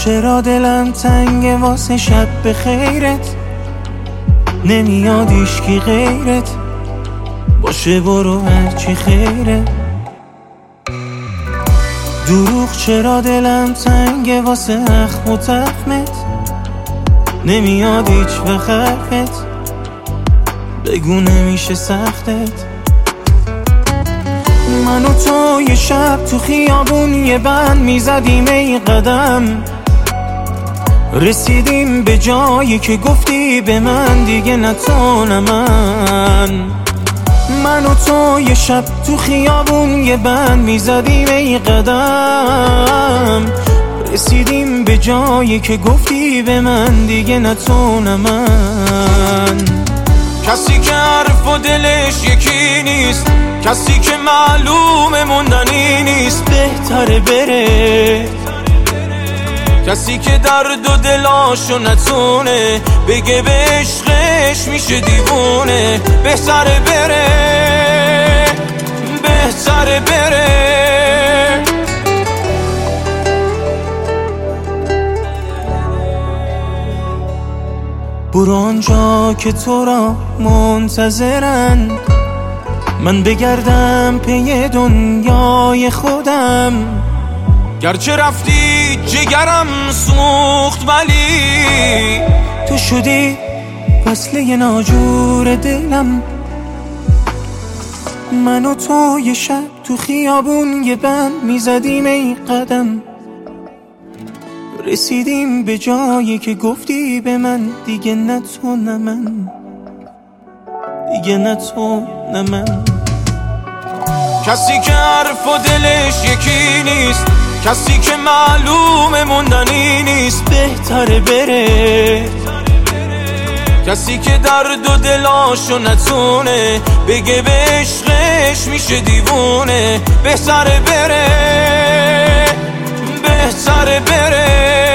چرا دلم تنگه واسه شب به خیرت، نمیاد هیچکی غیرت باشه، برو هرچی خیره. دروغ چرا دلم تنگه واسه اخم و تخمت، نمیاد هیچ وقت حرفت، بگو نمیشه سختت. من و تو یه شب تو خیابون یه بند میزدیم ای قدم، رسیدیم به جایی که گفتی به من دیگه نه تو نه من و تو یه شب تو خیابون یه بند میزدیم ای قدم، رسیدیم به جایی که گفتی به من دیگه نه تو نه من. کسی که حرف و دلش یکی نیست، کسی که معلوم موندنی نیست، بهتره بره. کسی که درد و دلاشو نتونه بگه به عشقش میشه دیوونه، بهتره بره، بهتره بره. برو آنجا که تو را منتظرن، من بگردم پی دنیای خودم. گرچه رفتی جگرم سوخت ولی تو شدی وصله ناجور دلم. من و تو یه شب تو خیابون یه بند میزدیم ای قدم، رسیدیم به جایی که گفتی به من دیگه نه تو نه من، دیگه نه تو نه من. کسی که حرف و دلش یکی نیست، کسی که معلوم موندنی نیست، بهتره بره. کسی که درد و دلاشو نتونه بگه به عشقش میشه دیوونه، بهتره بره، بهتره بره.